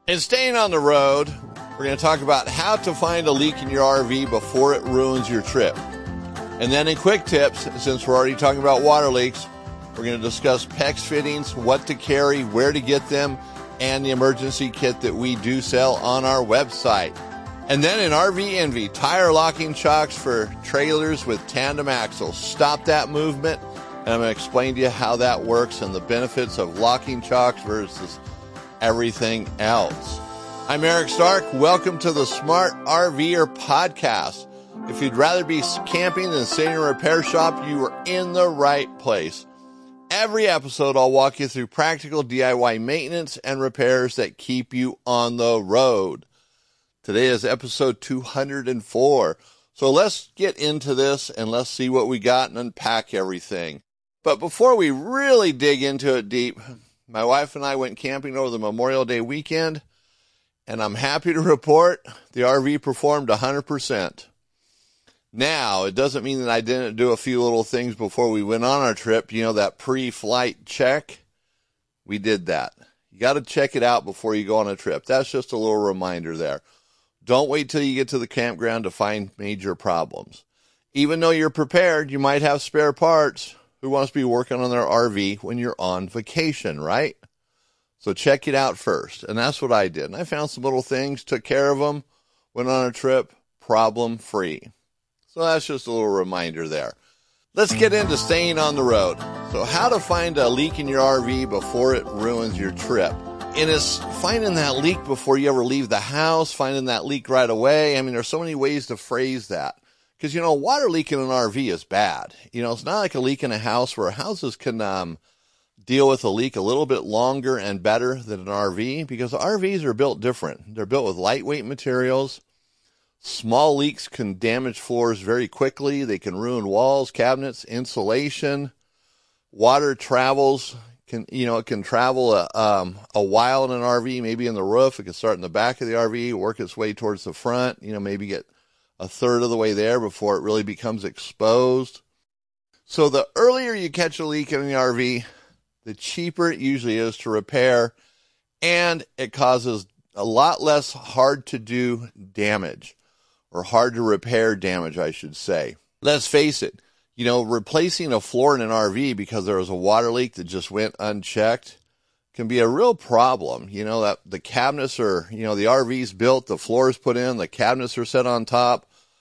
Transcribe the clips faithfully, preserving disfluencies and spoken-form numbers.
And staying on the road, we're going to talk about how to find a leak in your R V before it ruins your trip. And then in quick tips, since we're already talking about water leaks, we're going to discuss PEX fittings, what to carry, where to get them, and the emergency kit that we do sell on our website. And then in R V Envy, tire locking shocks for trailers with tandem axles. Stop that movement, and I'm going to explain to you how that works and the benefits of locking shocks versus everything else. I'm Eric Stark. Welcome to the Smart RVer podcast. If you'd rather be camping than sitting in a repair shop, you are in the right place. Every episode, I'll walk you through practical D I Y maintenance and repairs that keep you on the road. Today is episode two hundred four. So let's get into this and let's see what we got and unpack everything. But before we really dig into it deep, my wife and I went camping over the Memorial Day weekend, and I'm happy to report the R V performed one hundred percent. Now, it doesn't mean that I didn't do a few little things before we went on our trip. You know, that pre-flight check? We did that. You got to check it out before you go on a trip. That's just a little reminder there. Don't wait till you get to the campground to find major problems. Even though you're prepared, you might have spare parts. Who wants to be working on their R V when you're on vacation, right? So check it out first. And that's what I did. And I found some little things, took care of them, went on a trip, problem-free. So that's just a little reminder there. Let's get into staying on the road. So how to find a leak in your R V before it ruins your trip. And it's finding that leak before you ever leave the house, finding that leak right away. I mean, there's so many ways to phrase that. Because, you know, water leak in an R V is bad. You know, it's not like a leak in a house where houses can um, deal with a leak a little bit longer and better than an R V, because R Vs are built different. They're built with lightweight materials. Small leaks can damage floors very quickly. They can ruin walls, cabinets, insulation. Water travels, can you know, it can travel a, um, a while in an R V, maybe in the roof. It can start in the back of the R V, work its way towards the front, you know, maybe get a third of the way there before it really becomes exposed. So the earlier you catch a leak in the R V, the cheaper it usually is to repair, and it causes a lot less hard to do damage, or hard to repair damage, I should say. Let's face it, you know, replacing a floor in an R V because there was a water leak that just went unchecked can be a real problem. You know, that the cabinets are, you know, the R V's built, the floor is put in, the cabinets are set on top.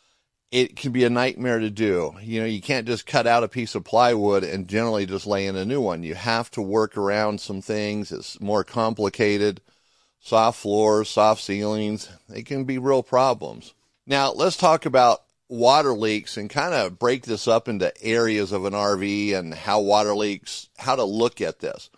It can be a nightmare to do. You know, you can't just cut out a piece of plywood and generally just lay in a new one. You have to work around some things. It's more complicated. Soft floors, soft ceilings, they can be real problems. Now, let's talk about water leaks and kind of break this up into areas of an R V and how water leaks, how to look at this.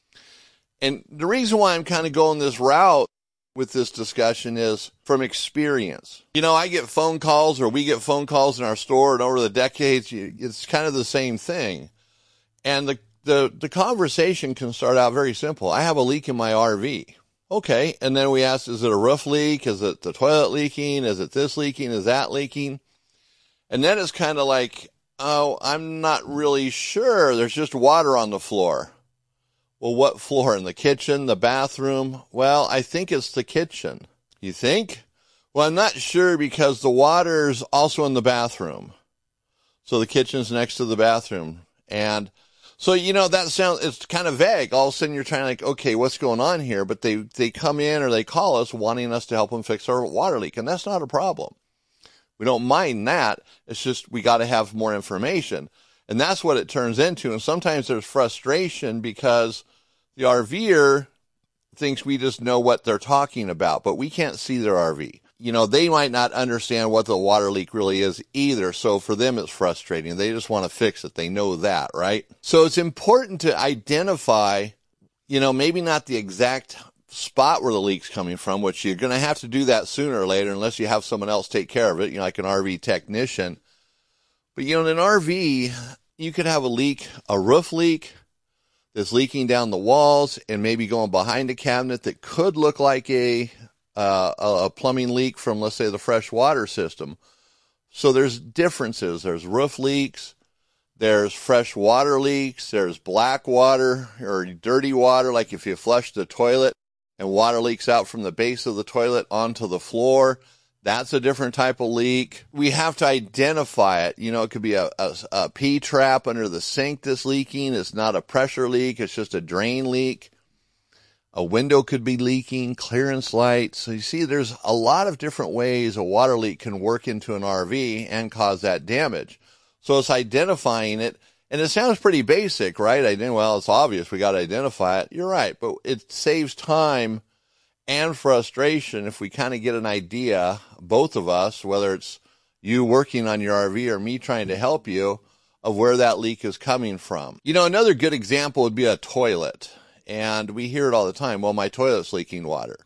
And the reason why I'm kind of going this route with this discussion is from experience. You know, I get phone calls, or we get phone calls in our store, and over the decades, it's kind of the same thing. And the, the, the conversation can start out very simple. I have a leak in my R V. Okay. And then we ask, is it a roof leak? Is it the toilet leaking? Is it this leaking? Is that leaking? And then it's kind of like, oh, I'm not really sure. There's just water on the floor. Well, what floor? In the kitchen, the bathroom? Well, I think it's the kitchen. You think? Well, I'm not sure because the water's also in the bathroom. So the kitchen's next to the bathroom. And so, you know, that sounds, it's kind of vague. All of a sudden you're trying to like, okay, what's going on here? But they, they come in or they call us wanting us to help them fix our water leak. And that's not a problem. We don't mind that. It's just, we got to have more information. And that's what it turns into. And sometimes there's frustration because the RVer thinks we just know what they're talking about, but we can't see their R V. You know, they might not understand what the water leak really is either. So for them, it's frustrating. They just want to fix it. They know that, right? So it's important to identify, you know, maybe not the exact spot where the leak's coming from, which you're going to have to do that sooner or later unless you have someone else take care of it, you know, like an R V technician. But, you know, in an R V, you could have a leak, a roof leak that's leaking down the walls and maybe going behind a cabinet that could look like a, uh, a plumbing leak from, let's say, the fresh water system. So there's differences. There's roof leaks. There's fresh water leaks. There's black water or dirty water, like if you flush the toilet. and water leaks out from the base of the toilet onto the floor, that's a different type of leak. We have to identify it. You know, it could be a, a, a P-trap under the sink that's leaking. It's not a pressure leak. It's just a drain leak. A window could be leaking, clearance light. So you see, there's a lot of different ways a water leak can work into an R V and cause that damage. So it's identifying it. And it sounds pretty basic, right? I didn't, well, it's obvious. We got to identify it. You're right. But it saves time and frustration if we kind of get an idea, both of us, whether it's you working on your R V or me trying to help you, of where that leak is coming from. You know, another good example would be a toilet. And we hear it all the time. Well, my toilet's leaking water.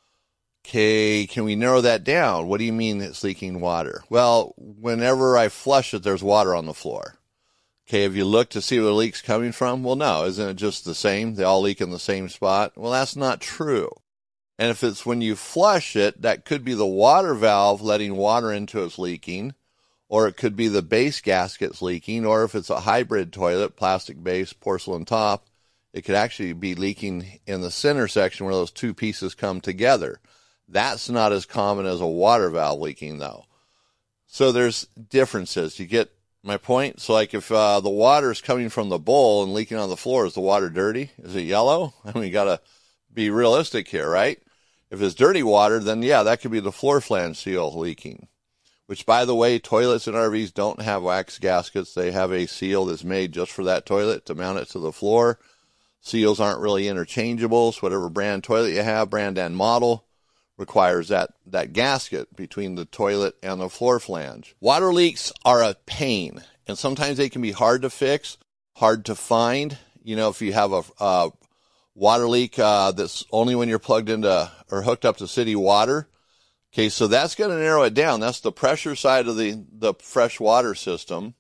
Okay, can we narrow that down? What do you mean it's leaking water? Well, whenever I flush it, there's water on the floor. Okay, have you looked to see where the leak's coming from? Well, no. Isn't it just the same? They all leak in the same spot? Well, that's not true. And if it's when you flush it, that could be the water valve letting water into it's leaking, or it could be the base gaskets leaking, or if it's a hybrid toilet, plastic base, porcelain top, it could actually be leaking in the center section where those two pieces come together. That's not as common as a water valve leaking, though. So there's differences. You get my point? So like if uh, the water is coming from the bowl and leaking on the floor, is the water dirty? Is it yellow? I mean, you got to be realistic here, right? If it's dirty water, then yeah, that could be the floor flange seal leaking. Which, by the way, toilets and R Vs don't have wax gaskets. They have a seal that's made just for that toilet to mount it to the floor. Seals aren't really interchangeable, so whatever brand toilet you have, brand and model, requires that, that gasket between the toilet and the floor flange. Water leaks are a pain, and sometimes they can be hard to fix, hard to find. You know, if you have a, a water leak uh, that's only when you're plugged into or hooked up to city water, okay, so that's going to narrow it down. That's the pressure side of the, the fresh water system.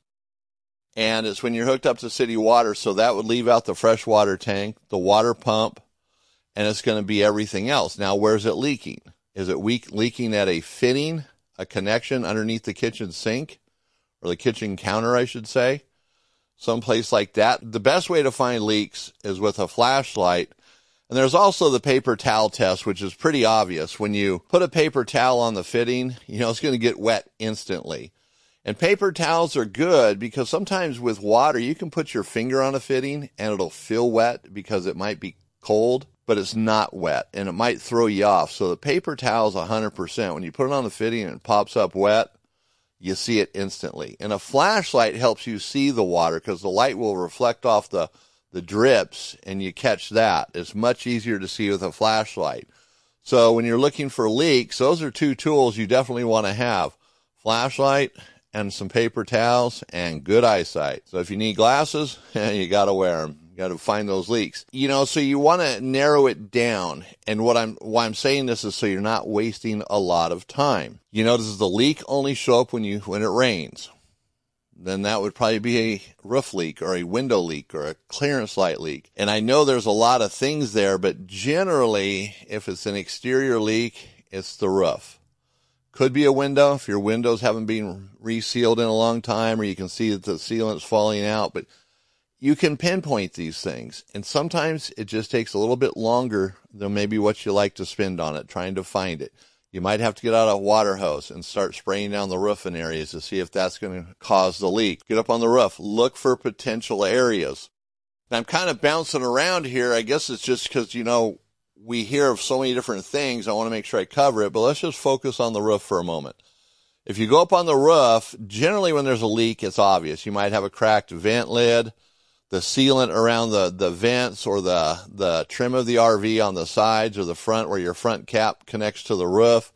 And it's when you're hooked up to city water, so that would leave out the fresh water tank, the water pump, and it's going to be everything else. Now, where's it leaking? Is it weak, leaking at a fitting, a connection underneath the kitchen sink, or the kitchen counter, I should say? Someplace like that. The best way to find leaks is with a flashlight. And there's also the paper towel test, which is pretty obvious. When you put a paper towel on the fitting, you know, it's going to get wet instantly. And paper towels are good because sometimes with water, you can put your finger on a fitting and it'll feel wet because it might be cold, but it's not wet and it might throw you off. So the paper towel is one hundred percent. When you put it on the fitting and it pops up wet, you see it instantly. And a flashlight helps you see the water because the light will reflect off the, the drips and you catch that. It's much easier to see with a flashlight. So when you're looking for leaks, those are two tools you definitely want to have. Flashlight and some paper towels, and good eyesight. So if you need glasses, you got to wear them. You got to find those leaks. You know, so you want to narrow it down. And what I'm, why I'm saying this is so you're not wasting a lot of time. You know, does the leak only show up when you, when it rains? Then that would probably be a roof leak or a window leak or a clearance light leak. And I know there's a lot of things there, but generally, if it's an exterior leak, it's the roof. Could be a window if your windows haven't been resealed in a long time, or you can see that the sealant's falling out, but you can pinpoint these things. And sometimes it just takes a little bit longer than maybe what you like to spend on it, trying to find it. You might have to get out a water hose and start spraying down the roof in areas to see if that's going to cause the leak. Get up on the roof, look for potential areas. And I'm kind of bouncing around here. I guess it's just because, you know, we hear of so many different things. I want to make sure I cover it, but let's just focus on the roof for a moment. If you go up on the roof, generally when there's a leak, it's obvious. You might have a cracked vent lid, the sealant around the, the vents or the, the trim of the R V on the sides or the front where your front cap connects to the roof.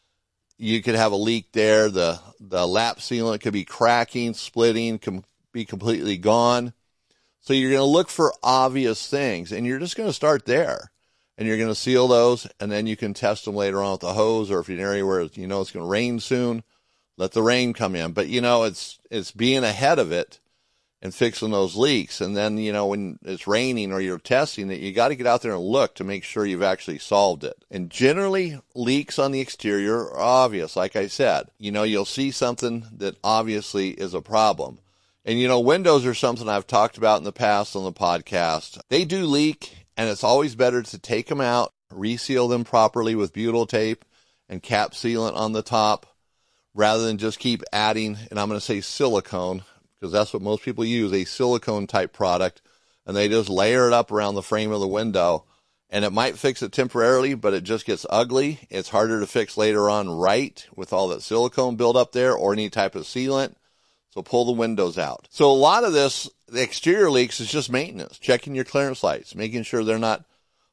You could have a leak there. The, the lap sealant could be cracking, splitting, com- be completely gone. So you're going to look for obvious things, and you're just going to start there. And you're going to seal those, and then you can test them later on with the hose, or if you're in an area where you know it's going to rain soon, let the rain come in. But, you know, it's it's being ahead of it and fixing those leaks. And then, you know, when it's raining or you're testing it, you got to get out there and look to make sure you've actually solved it. And generally, leaks on the exterior are obvious, like I said. You know, you'll see something that obviously is a problem. And, you know, windows are something I've talked about in the past on the podcast. They do leak. And it's always better to take them out reseal them properly with butyl tape and cap sealant on the top, rather than just keep adding, and I'm going to say silicone, because that's what most people use, a silicone type product, and they just layer it up around the frame of the window, and it might fix it temporarily, but it just gets ugly. It's harder to fix later on right with all that silicone build up there or any type of sealant. So pull the windows out. So a lot of this, the exterior leaks, is just maintenance, checking your clearance lights, making sure they're not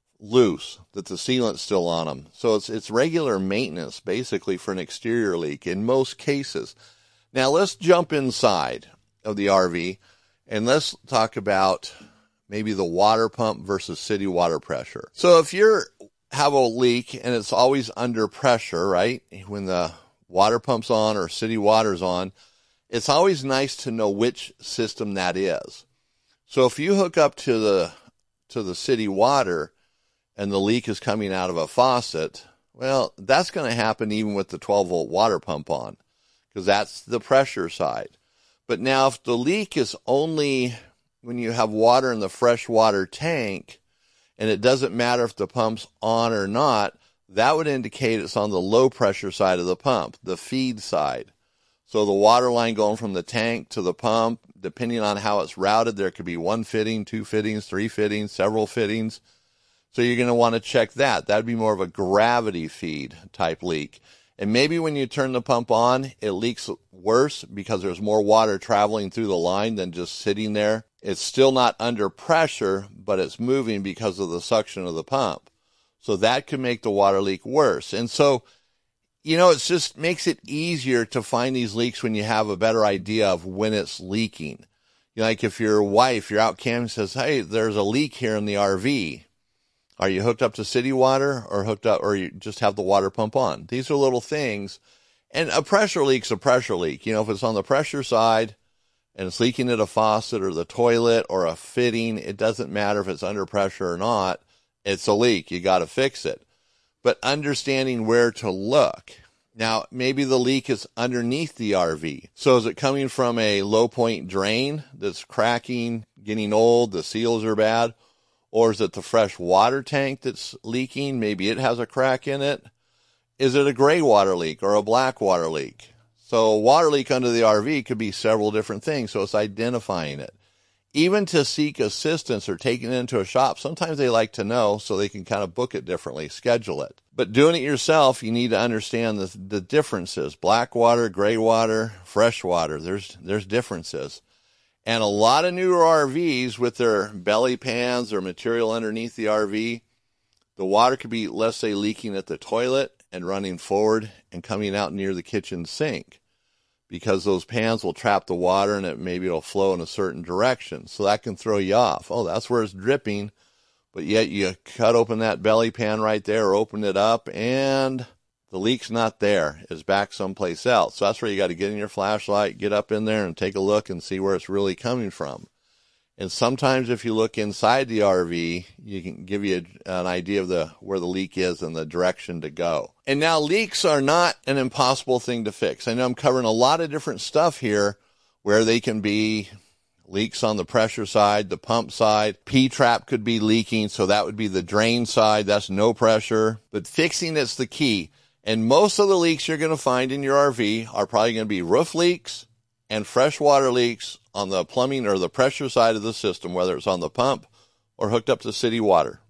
loose, that the sealant's still on them. So it's it's regular maintenance basically for an exterior leak in most cases. Now let's jump inside of the R V and let's talk about maybe the water pump versus city water pressure. So if you have a leak and it's always under pressure, right, when the water pump's on or city water's on, it's always nice to know which system that is. So if you hook up to the to the city water and the leak is coming out of a faucet, well, that's going to happen even with the twelve volt water pump on, because that's the pressure side. But now if the leak is only when you have water in the freshwater tank, and it doesn't matter if the pump's on or not, that would indicate it's on the low pressure side of the pump, the feed side. So the water line going from the tank to the pump, depending on how it's routed, there could be one fitting, two fittings, three fittings, several fittings. So you're going to want to check that. That'd be more of a gravity feed type leak. And maybe when you turn the pump on, it leaks worse because there's more water traveling through the line than just sitting there. It's still not under pressure, but it's moving because of the suction of the pump. So that could make the water leak worse. And so, you know, it just makes it easier to find these leaks when you have a better idea of when it's leaking. You know, like if your wife, you're out camping, says, hey, there's a leak here in the R V. Are you hooked up to city water or hooked up, or you just have the water pump on? These are little things. And a pressure leak's a pressure leak. You know, if it's on the pressure side and it's leaking at a faucet or the toilet or a fitting, it doesn't matter if it's under pressure or not. It's a leak. You got to fix it. But understanding where to look. Now, maybe the leak is underneath the R V. So is it coming from a low point drain that's cracking, getting old, the seals are bad? Or is it the fresh water tank that's leaking? Maybe it has a crack in it. Is it a gray water leak or a black water leak? So a water leak under the R V could be several different things. So it's identifying it. Even to seek assistance or taking it into a shop, sometimes they like to know so they can kind of book it differently, schedule it. But doing it yourself, you need to understand the, the differences. Black water, gray water, fresh water, there's, there's differences. And a lot of newer R Vs with their belly pans or material underneath the R V, the water could be, let's say, leaking at the toilet and running forward and coming out near the kitchen sink, because those pans will trap the water and it maybe it'll flow in a certain direction. So that can throw you off. Oh, that's where it's dripping, but yet you cut open that belly pan right there or open it up and the leak's not there. It's back someplace else. So that's where you got to get in your flashlight, get up in there and take a look and see where it's really coming from. And sometimes if you look inside the R V, you can give you an idea of the where the leak is and the direction to go. And now leaks are not an impossible thing to fix. I know I'm covering a lot of different stuff here where they can be leaks on the pressure side, the pump side. P-trap could be leaking, so that would be the drain side. That's no pressure. But fixing it's the key. And most of the leaks you're going to find in your R V are probably going to be roof leaks and freshwater leaks on the plumbing or the pressure side of the system, whether it's on the pump or hooked up to city water.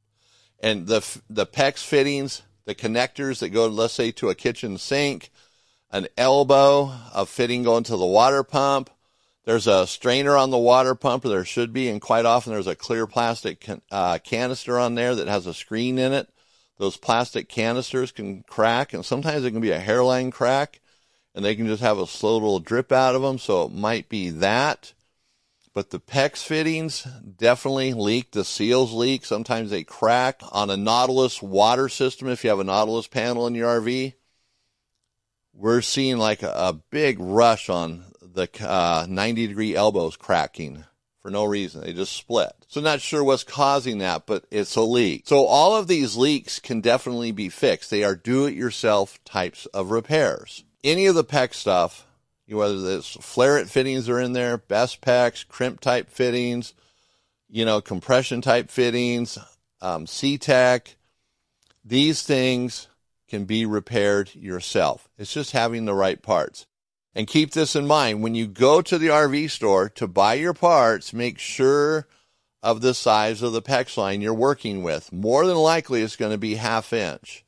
And the the PEX fittings, the connectors that go, let's say, to a kitchen sink, an elbow of fitting going to the water pump. There's a strainer on the water pump, or there should be, and quite often there's a clear plastic can, uh, canister on there that has a screen in it. Those plastic canisters can crack, and sometimes it can be a hairline crack, and they can just have a slow little drip out of them, so it might be that. But the PEX fittings definitely leak. The seals leak. Sometimes they crack. On a Nautilus water system, if you have a Nautilus panel in your R V, we're seeing like a, a big rush on the uh, ninety degree elbows cracking for no reason. They just split. So not sure what's causing that, but it's a leak. So all of these leaks can definitely be fixed. They are do-it-yourself types of repairs. Any of the PEX stuff, whether this flare-it fittings are in there, best PEX, crimp type fittings, you know, compression type fittings, um, C-Tech, These things can be repaired yourself. It's just having the right parts. And keep this in mind. When you go to the R V store to buy your parts, make sure of the size of the PEX line you're working with. More than likely, it's going to be half inch.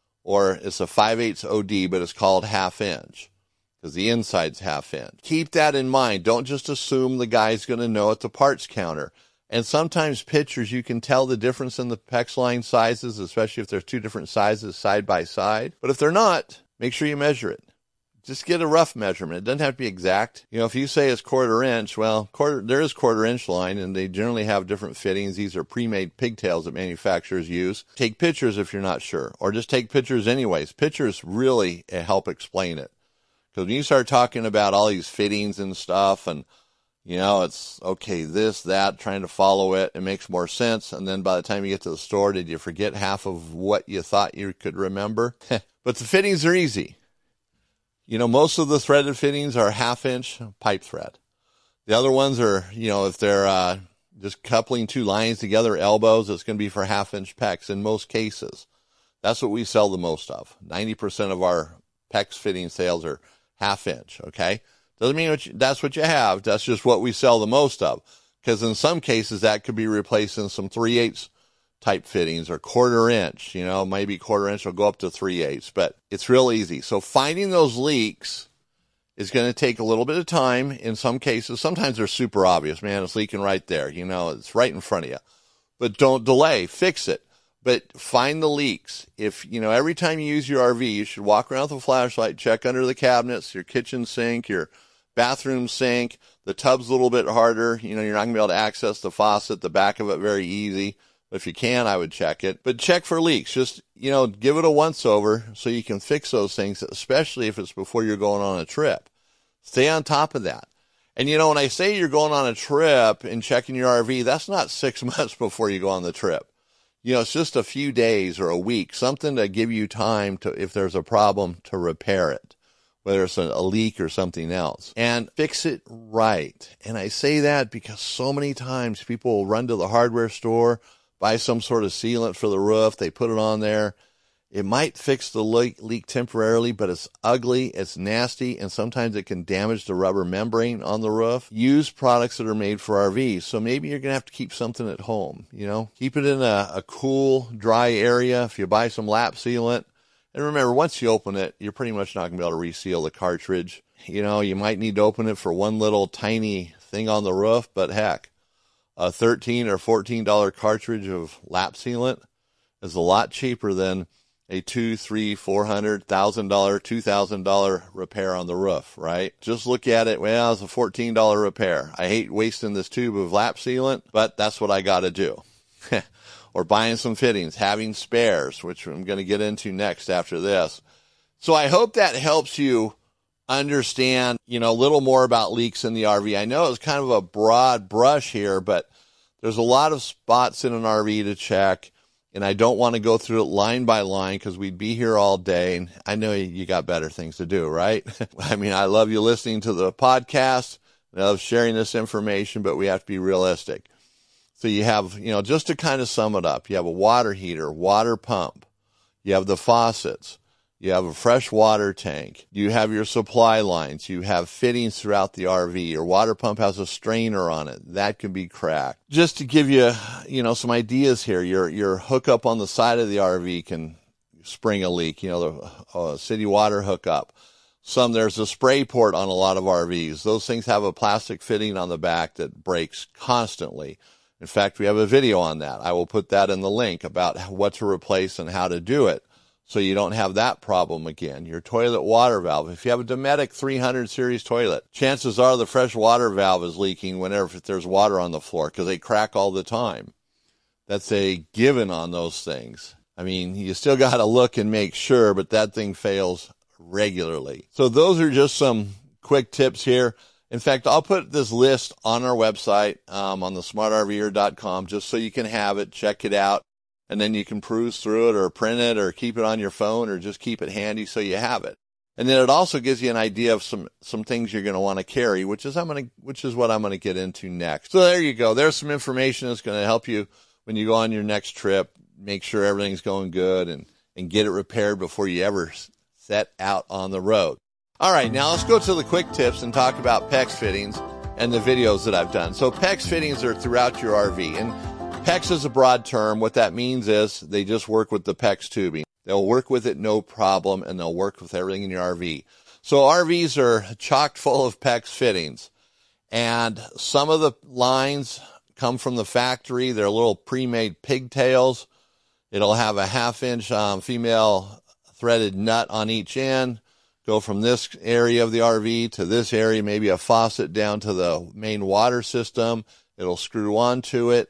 Or it's a five eighths O D, but it's called half inch because the inside's half inch. Keep that in mind. Don't just assume the guy's going to know at the parts counter. And sometimes pictures, you can tell the difference in the PEX line sizes, especially if there's two different sizes side by side. But if they're not, make sure you measure it. Just get a rough measurement. It doesn't have to be exact. You know, if you say it's quarter inch, well, quarter there is quarter inch line, and they generally have different fittings. These are pre-made pigtails that manufacturers use. Take pictures if you're not sure, or just take pictures anyways. Pictures really help explain it. Because when you start talking about all these fittings and stuff, and, you know, it's, okay, this, that, trying to follow it, it makes more sense. And then by the time you get to the store, did you forget half of what you thought you could remember? But the fittings are easy. You know, most of the threaded fittings are half-inch pipe thread. The other ones are, you know, if they're uh, just coupling two lines together, elbows, it's going to be for half-inch PEX in most cases. That's what we sell the most of. ninety percent of our PEX fitting sales are half-inch, okay? Doesn't mean what you, that's what you have. That's just what we sell the most of. Because in some cases, that could be replacing some three eighths type fittings or quarter inch, you know, maybe quarter inch will go up to three eighths, but it's real easy. So finding those leaks is going to take a little bit of time in some cases. Sometimes they're super obvious, man, it's leaking right there. You know, it's right in front of you, but don't delay, fix it. But find the leaks. If, you know, every time you use your R V, you should walk around with a flashlight, check under the cabinets, your kitchen sink, your bathroom sink. The tub's a little bit harder. You know, you're not going to be able to access the faucet, the back of it very easy. If you can, I would check it. But check for leaks. Just, you know, give it a once-over so you can fix those things, especially if it's before you're going on a trip. Stay on top of that. And, you know, when I say you're going on a trip and checking your R V, that's not six months before you go on the trip. You know, it's just a few days or a week, something to give you time to, if there's a problem, to repair it, whether it's a, a leak or something else, and fix it right. And I say that because so many times people will run to the hardware store, buy some sort of sealant for the roof. They put it on there. It might fix the leak, leak temporarily, but it's ugly, it's nasty, and sometimes it can damage the rubber membrane on the roof. Use products that are made for R Vs. So maybe you're going to have to keep something at home, you know. Keep it in a, a cool, dry area. If you buy some lap sealant, and remember, once you open it, you're pretty much not going to be able to reseal the cartridge. You know, you might need to open it for one little tiny thing on the roof, but heck, a thirteen or fourteen dollar cartridge of lap sealant is a lot cheaper than a two, three, four hundred thousand dollar, two thousand dollar repair on the roof, right? Just look at it. Well, it's a fourteen dollar repair. I hate wasting this tube of lap sealant, but that's what I got to do. Or buying some fittings, having spares, which I'm going to get into next after this. So I hope that helps you understand, you know, a little more about leaks in the R V. I know it's kind of a broad brush here, but there's a lot of spots in an R V to check, and I don't want to go through it line by line because we'd be here all day, and I know you got better things to do, right? I mean, I love you listening to the podcast, and I love sharing this information, but we have to be realistic. So you have, you know, just to kind of sum it up, you have a water heater, water pump, you have the faucets, you have a fresh water tank, you have your supply lines, you have fittings throughout the R V. Your water pump has a strainer on it. That can be cracked. Just to give you, you know, some ideas here, your your hookup on the side of the R V can spring a leak, you know, the uh, city water hookup. Some, there's a spray port on a lot of R Vs. Those things have a plastic fitting on the back that breaks constantly. In fact, we have a video on that. I will put that in the link about what to replace and how to do it, so you don't have that problem again. Your toilet water valve. If you have a Dometic three hundred series toilet, chances are the fresh water valve is leaking whenever if there's water on the floor because they crack all the time. That's a given on those things. I mean, you still got to look and make sure, but that thing fails regularly. So those are just some quick tips here. In fact, I'll put this list on our website, um, on the smart R V er dot com, just so you can have it, check it out. And then you can peruse through it or print it or keep it on your phone or just keep it handy so you have it. And then it also gives you an idea of some, some things you're going to want to carry, which is I'm going to, which is what I'm going to get into next. So there you go. There's some information that's going to help you when you go on your next trip, make sure everything's going good and and get it repaired before you ever set out on the road. All right, now let's go to the quick tips and talk about PEX fittings and the videos that I've done. So PEX fittings are throughout your R V, and PEX is a broad term. What that means is they just work with the PEX tubing. They'll work with it no problem, and they'll work with everything in your R V. So R Vs are chock full of PEX fittings, and some of the lines come from the factory. They're little pre-made pigtails. It'll have a half-inch um, female threaded nut on each end, go from this area of the R V to this area, maybe a faucet down to the main water system. It'll screw onto it.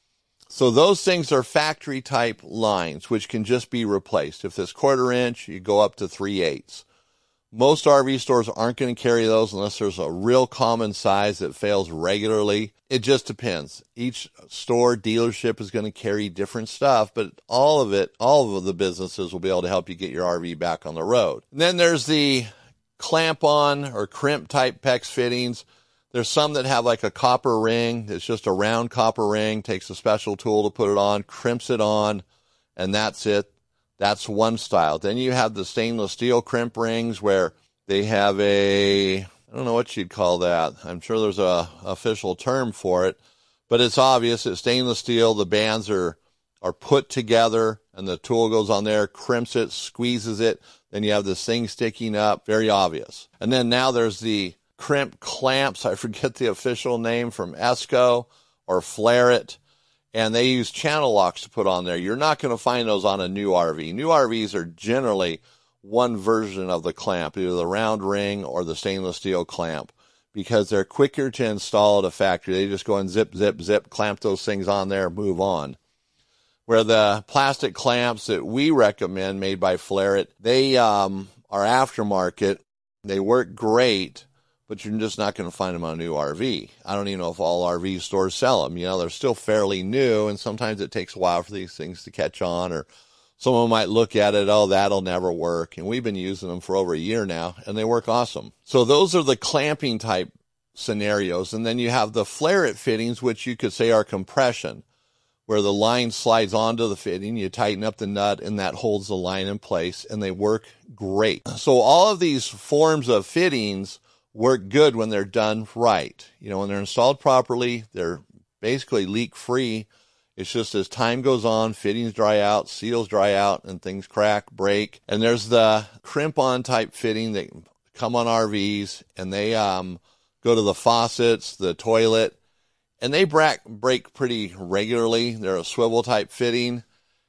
So those things are factory-type lines, which can just be replaced. If it's quarter inch, you go up to three-eighths. Most R V stores aren't going to carry those unless there's a real common size that fails regularly. It just depends. Each store dealership is going to carry different stuff, but all of it, all of the businesses will be able to help you get your R V back on the road. And then there's the clamp-on or crimp-type PEX fittings. There's some that have like a copper ring. It's just a round copper ring. Takes a special tool to put it on, crimps it on, and that's it. That's one style. Then you have the stainless steel crimp rings where they have a, I don't know what you'd call that. I'm sure there's a official term for it, but it's obvious. It's stainless steel. The bands are, are put together, and the tool goes on there, crimps it, squeezes it. Then you have this thing sticking up. Very obvious. And then now there's the crimp clamps. I forget the official name, from Esco or Flaret. And they use channel locks to put on there. You're not going to find those on a new R V. New R Vs are generally one version of the clamp, either the round ring or the stainless steel clamp, because they're quicker to install at a factory. They just go and zip, zip, zip, clamp those things on there, move on. Where the plastic clamps that we recommend, made by Flaret, they um, are aftermarket. They work great, but you're just not going to find them on a new R V. I don't even know if all R V stores sell them. You know, they're still fairly new, and sometimes it takes a while for these things to catch on, or someone might look at it, oh, that'll never work. And we've been using them for over a year now, and they work awesome. So those are the clamping type scenarios. And then you have the Flaret fittings, which you could say are compression, where the line slides onto the fitting, you tighten up the nut, and that holds the line in place, and they work great. So all of these forms of fittings work good when they're done right. You know, when they're installed properly, they're basically leak-free. It's just as time goes on, fittings dry out, seals dry out, and things crack, break. And there's the crimp-on type fitting that come on R Vs, and they um, go to the faucets, the toilet, and they break, break pretty regularly. They're a swivel-type fitting,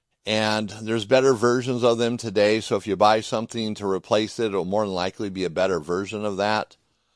and there's better versions of them today. So if you buy something to replace it, it'll more than likely be a better version of that,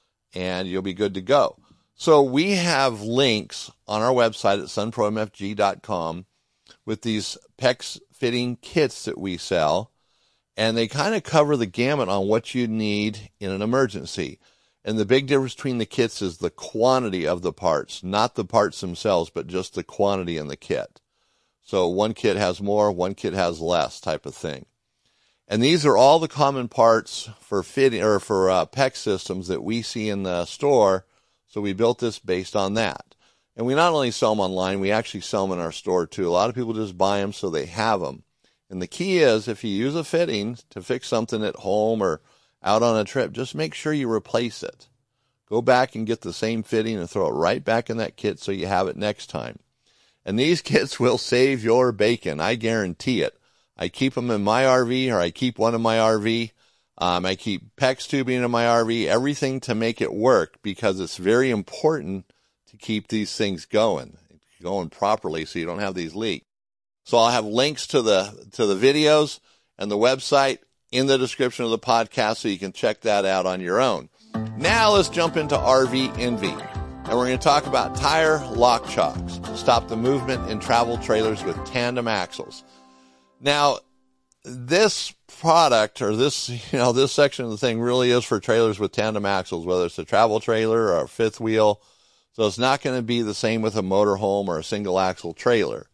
and you'll be good to go. So we have links on our website at sun pro m f g dot com with these PEX fitting kits that we sell, and they kind of cover the gamut on what you need in an emergency. And the big difference between the kits is the quantity of the parts, not the parts themselves, but just the quantity in the kit. So one kit has more, one kit has less, type of thing. And these are all the common parts for fitting or for uh, PEX systems that we see in the store. So we built this based on that. And we not only sell them online, we actually sell them in our store too. A lot of people just buy them so they have them. And the key is, if you use a fitting to fix something at home or out on a trip, just make sure you replace it. Go back and get the same fitting and throw it right back in that kit so you have it next time. And these kits will save your bacon. I guarantee it. I keep them in my R V, or I keep one in my R V. Um, I keep PEX tubing in my R V, everything to make it work, because it's very important to keep these things going, going properly so you don't have these leaks. So I'll have links to the to the videos and the website in the description of the podcast so you can check that out on your own. Now let's jump into R V Envy. And we're going to talk about tire lock chocks to stop the movement in travel trailers with tandem axles. Now, this product, or this, you know, this section of the thing really is for trailers with tandem axles, whether it's a travel trailer or a fifth wheel. So it's not going to be the same with a motorhome or a single axle trailer.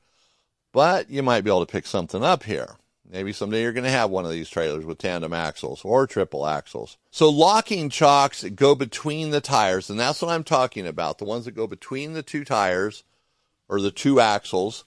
But you might be able to pick something up here. Maybe someday you're going to have one of these trailers with tandem axles or triple axles. So locking chocks that go between the tires, and that's what I'm talking about, the ones that go between the two tires or the two axles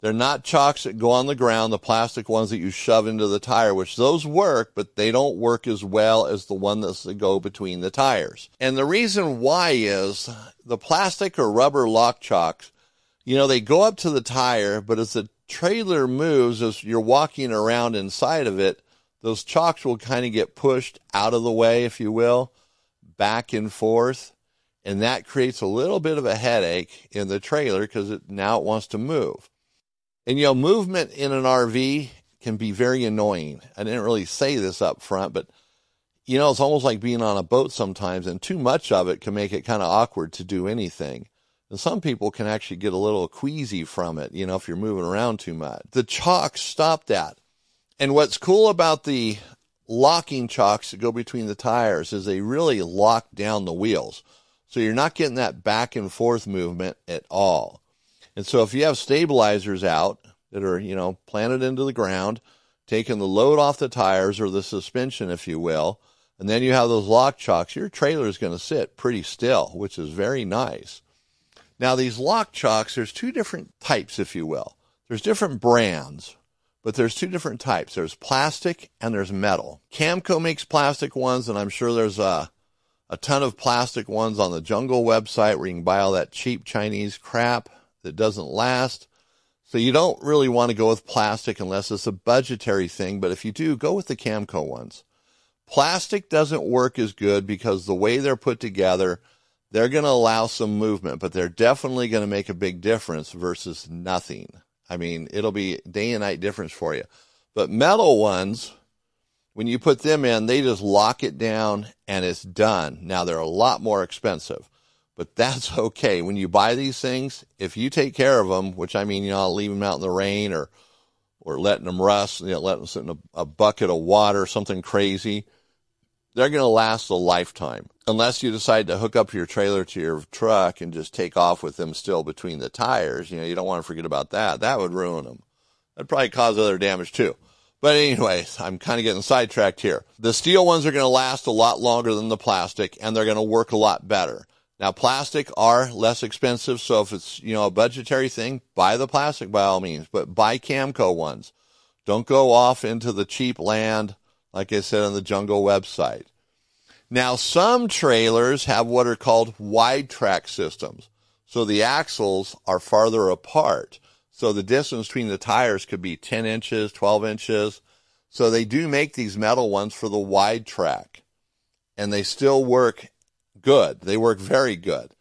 They're not chocks that go on the ground, the plastic ones that you shove into the tire, which those work, but they don't work as well as the one that's that go between the tires. And the reason why is the plastic or rubber lock chocks, you know, they go up to the tire, but as the trailer moves, as you're walking around inside of it, those chocks will kind of get pushed out of the way, if you will, back and forth. And that creates a little bit of a headache in the trailer because it now it wants to move. And, you know, movement in an R V can be very annoying. I didn't really say this up front, but, you know, it's almost like being on a boat sometimes, and too much of it can make it kind of awkward to do anything. And some people can actually get a little queasy from it, you know, if you're moving around too much. The chocks stop that. And what's cool about the locking chocks that go between the tires is they really lock down the wheels. So you're not getting that back and forth movement at all. And so if you have stabilizers out that are, you know, planted into the ground, taking the load off the tires or the suspension, if you will, and then you have those lock chocks, your trailer is going to sit pretty still, which is very nice. Now, these lock chocks, there's two different types, if you will. There's different brands, but there's two different types. There's plastic and there's metal. Camco makes plastic ones, and I'm sure there's a, a ton of plastic ones on the Jungle website where you can buy all that cheap Chinese crap that doesn't last. So you don't really want to go with plastic unless it's a budgetary thing, but if you do, go with the Camco ones. Plastic doesn't work as good because the way they're put together, they're going to allow some movement, but they're definitely going to make a big difference versus nothing. I mean, it'll be day and night difference for you. But metal ones, when you put them in, they just lock it down and it's done. Now, they're a lot more expensive. But that's okay. When you buy these things, if you take care of them, which I mean, you know, I'll leave them out in the rain or or letting them rust, you know, letting them sit in a, a bucket of water, something crazy, they're going to last a lifetime. Unless you decide to hook up your trailer to your truck and just take off with them still between the tires. You know, you don't want to forget about that. That would ruin them. That'd probably cause other damage too. But anyways, I'm kind of getting sidetracked here. The steel ones are going to last a lot longer than the plastic, and they're going to work a lot better. Now, plastic are less expensive, so if it's, you know, a budgetary thing, buy the plastic by all means, but buy Camco ones. Don't go off into the cheap land, like I said on the Jungle website. Now, some trailers have what are called wide track systems, so the axles are farther apart. So the distance between the tires could be ten inches, twelve inches. So they do make these metal ones for the wide track, and they still work good. They work very good.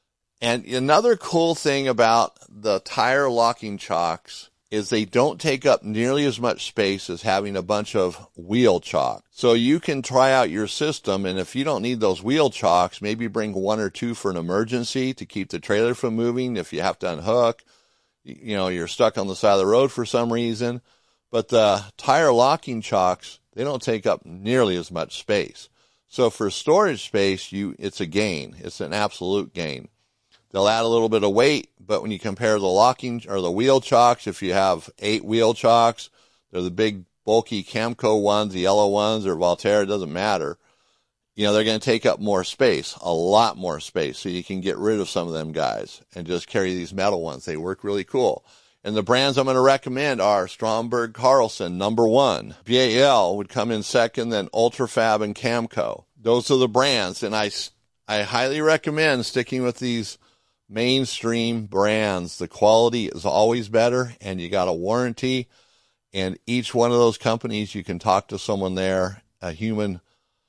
And another cool thing about the tire locking chocks is they don't take up nearly as much space as having a bunch of wheel chocks. So you can try out your system, and if you don't need those wheel chocks, maybe bring one or two for an emergency to keep the trailer from moving if you have to unhook. You know, you're stuck on the side of the road for some reason. But the tire locking chocks, they don't take up nearly as much space. So for storage space, you it's a gain. It's an absolute gain. They'll add a little bit of weight, but when you compare the locking or the wheel chocks, if you have eight wheel chocks, they're the big bulky Camco ones, the yellow ones, or Volterra, it doesn't matter. You know, they're going to take up more space, a lot more space, so you can get rid of some of them guys and just carry these metal ones. They work really cool. And the brands I'm going to recommend are Stromberg Carlson, number one. B A L would come in second, then Ultrafab and Camco. Those are the brands, and I, I highly recommend sticking with these mainstream brands. The quality is always better, and you got a warranty. And each one of those companies, you can talk to someone there, a human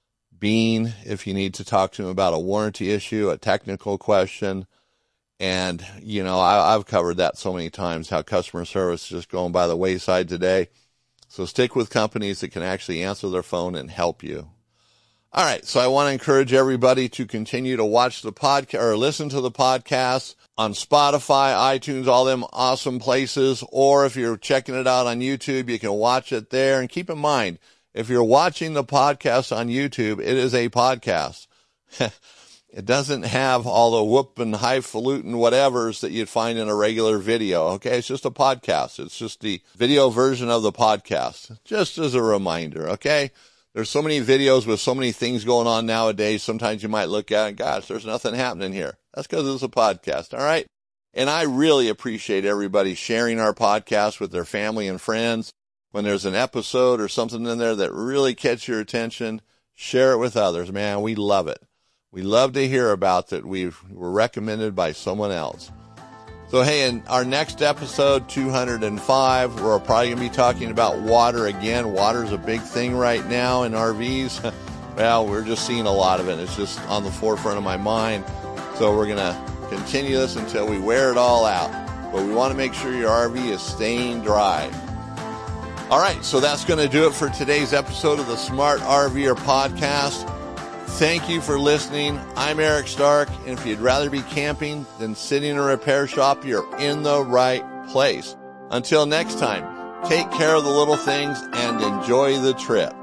being, if you need to talk to them about a warranty issue, a technical question. And, you know, I, I've covered that so many times, how customer service is just going by the wayside today. So stick with companies that can actually answer their phone and help you. All right, so I want to encourage everybody to continue to watch the podcast or listen to the podcast on Spotify, iTunes, all them awesome places. Or if you're checking it out on YouTube, you can watch it there. And keep in mind, if you're watching the podcast on YouTube, it is a podcast. It doesn't have all the whoop and highfalutin whatevers that you'd find in a regular video. Okay, it's just a podcast. It's just the video version of the podcast. Just as a reminder, okay? There's so many videos with so many things going on nowadays. Sometimes you might look at it and, gosh, there's nothing happening here. That's because it's a podcast, all right? And I really appreciate everybody sharing our podcast with their family and friends. When there's an episode or something in there that really catches your attention, share it with others. Man, we love it. We love to hear about that we were recommended by someone else. So, hey, in our next episode, two hundred five, we're probably going to be talking about water again. Water's a big thing right now in R Vs. Well, we're just seeing a lot of it. It's just on the forefront of my mind. So we're going to continue this until we wear it all out. But we want to make sure your R V is staying dry. All right, so that's going to do it for today's episode of the Smart RVer podcast. Thank you for listening. I'm Eric Stark, and if you'd rather be camping than sitting in a repair shop, you're in the right place. Until next time, take care of the little things and enjoy the trip.